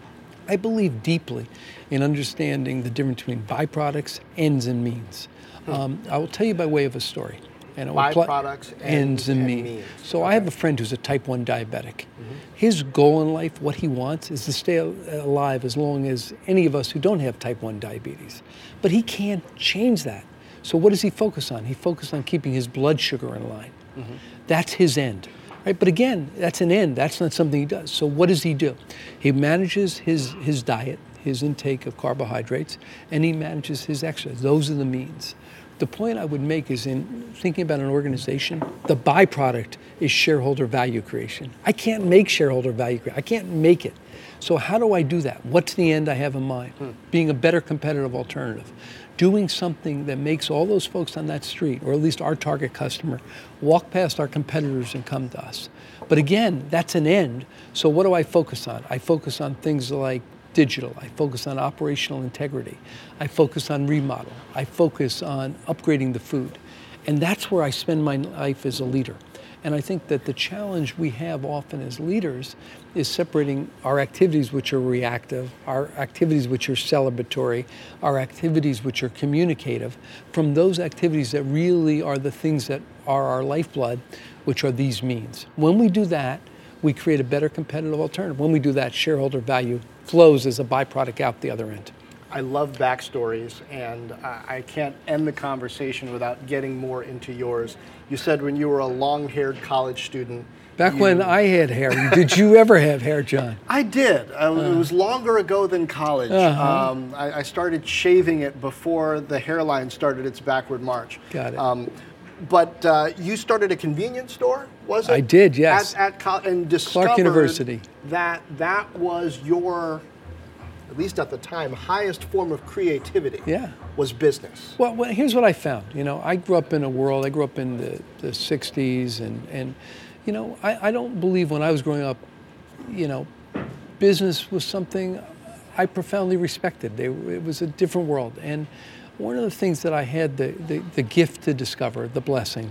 I believe deeply in understanding the difference between byproducts, ends, and means. Mm. Um, I will tell you by way of a story. And byproducts, pl- ends, and, and means. means. So okay. I have a friend who's a type one diabetic. Mm-hmm. His goal in life, what he wants, is to stay alive as long as any of us who don't have type one diabetes. But he can't change that. So what does he focus on? He focuses on keeping his blood sugar in line. Mm-hmm. That's his end. Right? But again, that's an end. That's not something he does. So what does he do? He manages his, his diet, his intake of carbohydrates, and he manages his exercise. Those are the means. The point I would make is in thinking about an organization, the byproduct is shareholder value creation. I can't make shareholder value creation. I can't make it. So how do I do that? What's the end I have in mind? Hmm. Being a better competitive alternative. Doing something that makes all those folks on that street, or at least our target customer, walk past our competitors and come to us. But again, that's an end. So what do I focus on? I focus on things like digital. I focus on operational integrity. I focus on remodel. I focus on upgrading the food. And that's where I spend my life as a leader. And I think that the challenge we have often as leaders is separating our activities which are reactive, our activities which are celebratory, our activities which are communicative, from those activities that really are the things that are our lifeblood, which are these means. When we do that, we create a better competitive alternative. When we do that, shareholder value flows as a byproduct out the other end. I love backstories, and I can't end the conversation without getting more into yours. You said when you were a long-haired college student. Back you... when I had hair. Did you ever have hair, John? I did. Uh, uh, it was longer ago than college. Uh-huh. Um, I, I started shaving it before the hairline started its backward march. Got it. Um, But uh, you started a convenience store, was it? I did, yes. At, at co- and discovered Clark University. that that was your, at least at the time, highest form of creativity. Yeah. Was business. Well, well, here's what I found. You know, I grew up in a world. I grew up in the, the sixties, and and you know, I, I don't believe when I was growing up, you know, business was something I profoundly respected. They, it was a different world, and one of the things that I had the, the, the gift to discover, the blessing,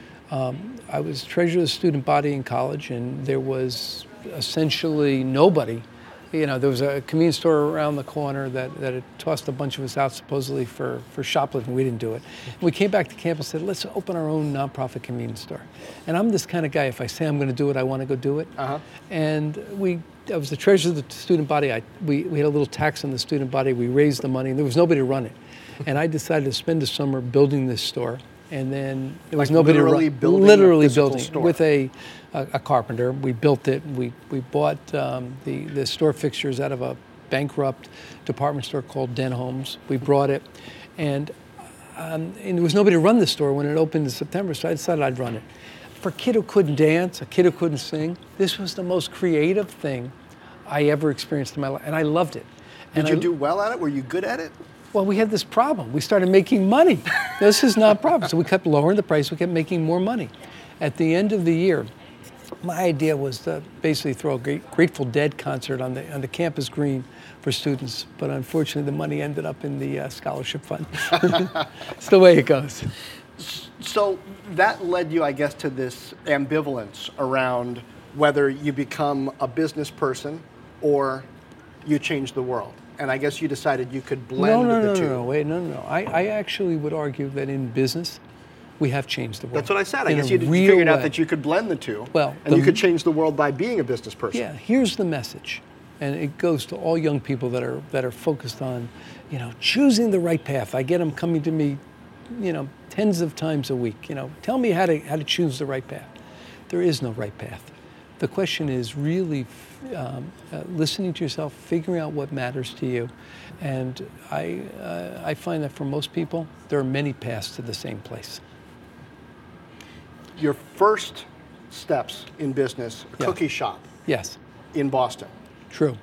um, I was treasurer of the student body in college, and there was essentially nobody you know, there was a convenience store around the corner that, that had tossed a bunch of us out supposedly for, for shoplifting. We didn't do it. And we came back to campus and said, let's open our own nonprofit convenience store. And I'm this kind of guy, if I say I'm going to do it, I want to go do it. Uh-huh. And we, I was the treasurer of the student body. I, we, we had a little tax on the student body. We raised the money, and there was nobody to run it. And I decided to spend the summer building this store. And then there was like nobody literally to run. Building literally a building store. with a, a a carpenter. We built it. We we bought um, the the store fixtures out of a bankrupt department store called Den Homes. We brought it, and um, and there was nobody to run the store when it opened in September. So I decided I'd run it. For a kid who couldn't dance, a kid who couldn't sing, this was the most creative thing I ever experienced in my life, and I loved it. Did and you I, do well at it? Were you good at it? Well, we had this problem. We started making money. This is not a problem. So we kept lowering the price. We kept making more money. At the end of the year, my idea was to basically throw a great Grateful Dead concert on the on the campus green for students. But unfortunately, the money ended up in the uh, scholarship fund. It's the way it goes. So that led you, I guess, to this ambivalence around whether you become a business person or you change the world. And I guess you decided you could blend no, no, the no, two. No, no, no, wait, no, no, no. I, I actually would argue that in business, we have changed the world. That's what I said. I in guess a you real figured out way. that you could blend the two. Well, and the- you could change the world by being a business person. Yeah, here's the message. And it goes to all young people that are that are focused on, you know, choosing the right path. I get them coming to me, you know, tens of times a week. You know, tell me how to how to choose the right path. There is no right path. The question is really um, uh, listening to yourself, figuring out what matters to you. And I, uh, I find that for most people, there are many paths to the same place. Your first steps in business, a Yeah. cookie shop Yes, in Boston, true.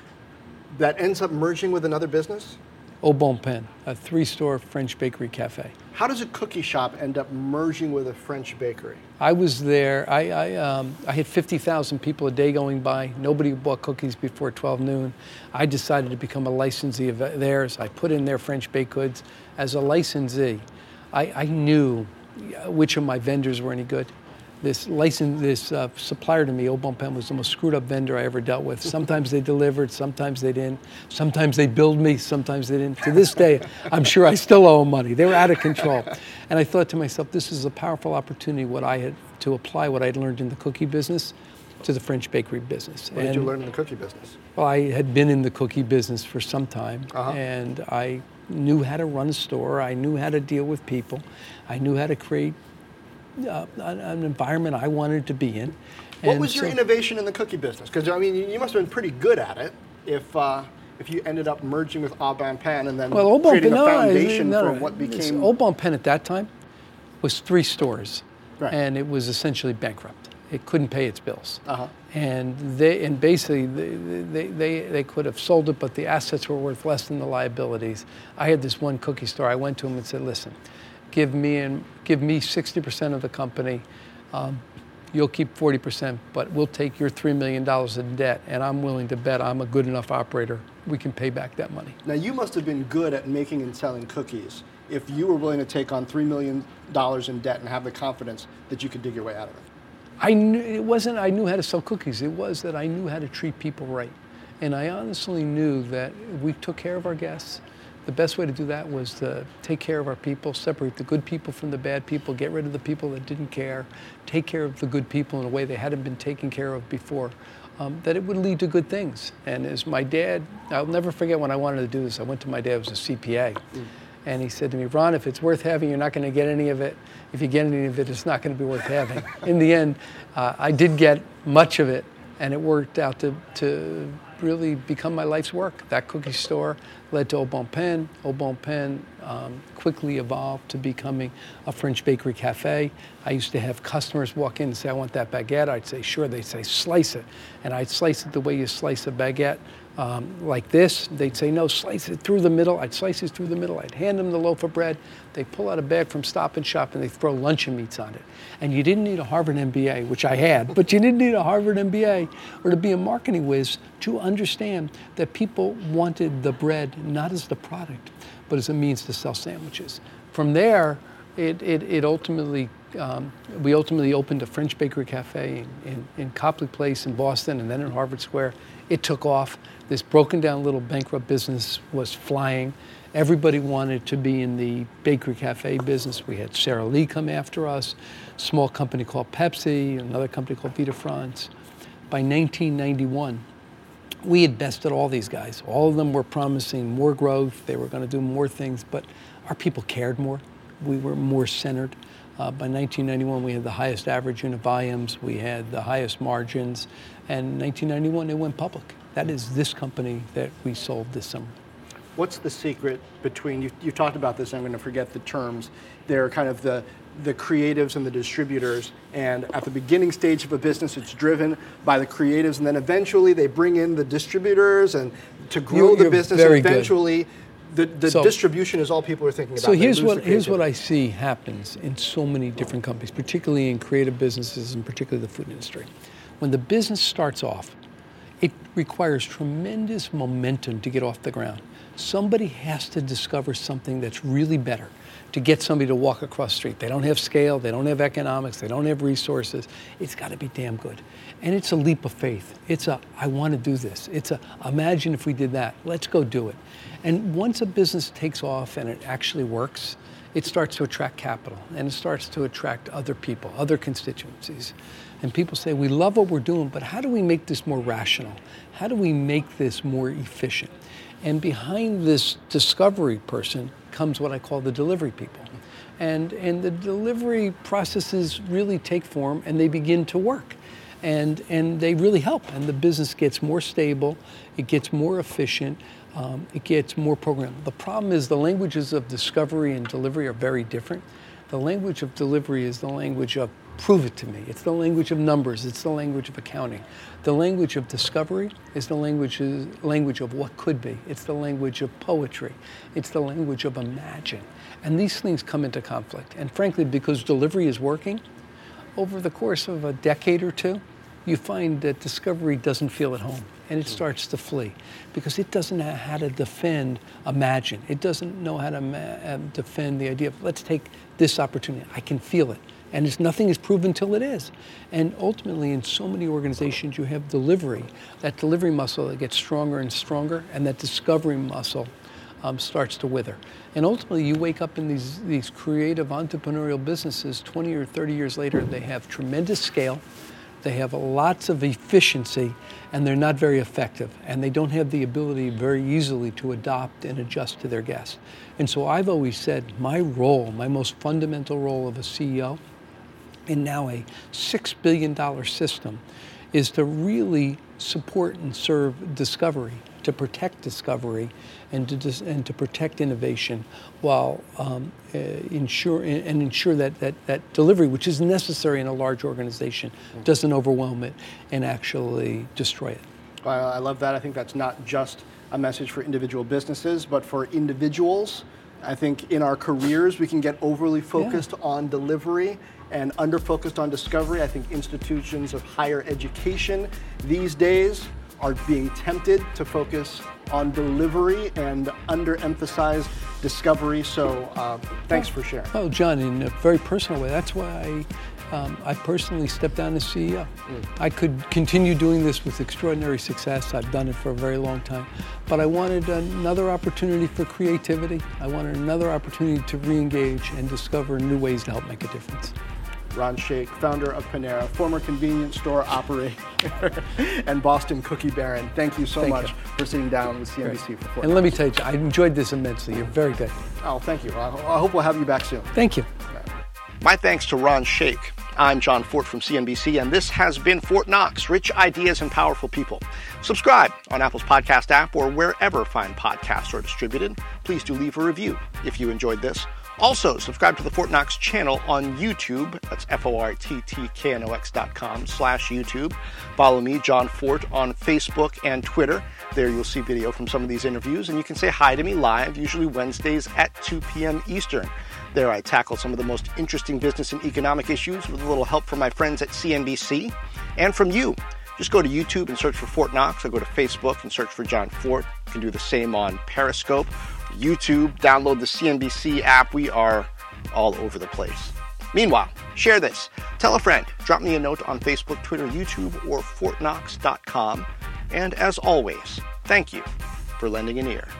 that ends up merging with another business? Au Bon Pain, a three-store French bakery cafe. How does a cookie shop end up merging with a French bakery? I was there. I I, um, I had fifty thousand people a day going by. Nobody bought cookies before twelve noon. I decided to become a licensee of theirs. I put in their French baked goods. As a licensee, I, I knew which of my vendors were any good. This license, this uh, supplier to me, Au Bon Pain, was the most screwed up vendor I ever dealt with. Sometimes they delivered, sometimes they didn't. Sometimes they billed me, sometimes they didn't. To this day, I'm sure I still owe them money. They were out of control. And I thought to myself, this is a powerful opportunity what I had to apply what I'd learned in the cookie business to the French bakery business. What did you learn in the cookie business? Well, I had been in the cookie business for some time, Uh-huh. and I knew how to run a store. I knew how to deal with people. I knew how to create Uh, an, an environment I wanted to be in. What And was your so- innovation in the cookie business? Because I mean, you you must have been pretty good at it if uh, if you ended up merging with Au Bon Pain and then Well, Au Bon creating Pain, a no, foundation no, for no, what it's- became. Au Bon Pain at that time was three stores, Right. and it was essentially bankrupt. It couldn't pay its bills, Uh-huh. and they and basically they, they they they could have sold it, but the assets were worth less than the liabilities. I had this one cookie store. I went to him and said, "Listen, give me and give me sixty percent of the company. Um, you'll keep forty percent, but we'll take your three million dollars in debt, and I'm willing to bet I'm a good enough operator. We can pay back that money." Now you must have been good at making and selling cookies if you were willing to take on three million dollars in debt and have the confidence that you could dig your way out of it. I knew, it wasn't I knew how to sell cookies. It was that I knew how to treat people right. And I honestly knew that we took care of our guests. The best way to do that was to take care of our people, separate the good people from the bad people, get rid of the people that didn't care, take care of the good people in a way they hadn't been taken care of before, um, that it would lead to good things. And as my dad, I'll never forget when I wanted to do this, I went to my dad, who was a C P A, mm. and he said to me, "Ron, if it's worth having, you're not going to get any of it. If you get any of it, it's not going to be worth having." In the end, uh, I did get much of it, and it worked out to, to really become my life's work. That cookie store led to Au Bon Pain. Au Bon Pain um, quickly evolved to becoming a French bakery cafe. I used to have customers walk in and say, "I want that baguette." I'd say, "Sure." They'd say, "Slice it." And I'd slice it the way you slice a baguette, um, like this. They'd say, "No, slice it through the middle." I'd slice it through the middle. I'd hand them the loaf of bread. They pull out a bag from Stop and Shop and they throw luncheon meats on it. And you didn't need a Harvard M B A, which I had, but you didn't need a Harvard M B A or to be a marketing whiz to understand that people wanted the bread not as the product, but as a means to sell sandwiches. From there, it, it, it ultimately Um, we ultimately opened a French bakery cafe in, in, in Copley Place in Boston and then in Harvard Square. It took off. This broken down little bankrupt business was flying. Everybody wanted to be in the bakery cafe business. We had Sara Lee come after us, a small company called Pepsi, another company called Vita France. By nineteen ninety-one, we had bested all these guys. All of them were promising more growth. They were going to do more things, but our people cared more. We were more centered. Uh, by nineteen ninety-one, we had the highest average unit volumes. We had the highest margins. And in nineteen ninety-one, it went public. That is this company that we sold this summer. What's the secret between, you, you talked about this, I'm going to forget the terms, they're kind of the, the creatives and the distributors, and at the beginning stage of a business, it's driven by the creatives, and then eventually they bring in the distributors and to grow you're, the you're business, very and eventually good. the, the so, distribution is all people are thinking about. So here's They lose what, the here's what I see happens in so many different companies, particularly in creative businesses and particularly the food industry. When the business starts off, it requires tremendous momentum to get off the ground. Somebody has to discover something that's really better to get somebody to walk across the street. They don't have scale, they don't have economics, they don't have resources. It's got to be damn good. And it's a leap of faith. It's a, I want to do this. It's a, imagine if we did that. Let's go do it. And once a business takes off and it actually works, it starts to attract capital and it starts to attract other people, other constituencies. And people say, we love what we're doing, but how do we make this more rational? How do we make this more efficient? And behind this discovery person comes what I call the delivery people. And, and the delivery processes really take form and they begin to work. And, and they really help. And the business gets more stable, it gets more efficient, um, it gets more programmed. The problem is the languages of discovery and delivery are very different. The language of delivery is the language of prove it to me. It's the language of numbers. It's the language of accounting. The language of discovery is the language, language of what could be. It's the language of poetry. It's the language of imagine. And these things come into conflict. And frankly, because delivery is working, over the course of a decade or two, you find that discovery doesn't feel at home. And it starts to flee because it doesn't know how to defend imagine. It doesn't know how to ma- defend the idea of let's take this opportunity. I can feel it. And it's, nothing is proven until it is. And ultimately, in so many organizations, you have delivery. That delivery muscle that gets stronger and stronger, and that discovery muscle um, starts to wither. And ultimately, you wake up in these, these creative entrepreneurial businesses twenty or thirty years later, they have tremendous scale, they have lots of efficiency, and they're not very effective. And they don't have the ability very easily to adopt and adjust to their guests. And so I've always said my role, my most fundamental role of a C E O, in now a six billion dollars system, is to really support and serve discovery, to protect discovery, and to dis- and to protect innovation, while um, uh, ensure and ensure that, that that delivery, which is necessary in a large organization, doesn't overwhelm it and actually destroy it. Well, I love that. I think that's not just a message for individual businesses, but for individuals. I think in our careers, we can get overly focused yeah. on delivery and under-focused on discovery. I think institutions of higher education these days are being tempted to focus on delivery and under-emphasize discovery. So uh, thanks for sharing. Oh, John, in a very personal way, that's why I, um, I personally stepped down as C E O. Mm. I could continue doing this with extraordinary success. I've done it for a very long time. But I wanted another opportunity for creativity. I wanted another opportunity to re-engage and discover new ways to help make a difference. Ron Shaich, founder of Panera, former convenience store operator, and Boston Cookie Baron. Thank you so thank much you. for sitting down with C N B C Great. for four And let me tell you, I enjoyed this immensely. You're very good. Oh, thank you. I, I hope we'll have you back soon. Thank you. My thanks to Ron Shaich. I'm John Fort from C N B C, and this has been Fort Knox, Rich Ideas and Powerful People. Subscribe on Apple's podcast app or wherever fine podcasts are distributed. Please do leave a review if you enjoyed this. Also, subscribe to the Fort Knox channel on YouTube. That's F O R T T K N O X dot com slash YouTube. Follow me, John Fort, on Facebook and Twitter. There you'll see video from some of these interviews, and you can say hi to me live, usually Wednesdays at two p.m. Eastern. There I tackle some of the most interesting business and economic issues with a little help from my friends at C N B C and from you. Just go to YouTube and search for Fort Knox, or go to Facebook and search for John Fort. You can do the same on Periscope, YouTube, download the C N B C app. We are all over the place. Meanwhile, share this. Tell a friend. Drop me a note on Facebook, Twitter, YouTube, or fort knox dot com. And as always, thank you for lending an ear.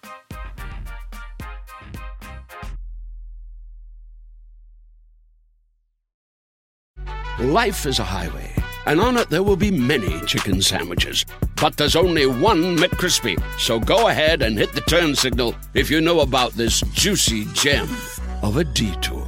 Life is a highway, and on it there will be many chicken sandwiches. But there's only one McCrispy. So go ahead and hit the turn signal if you know about this juicy gem of a detour.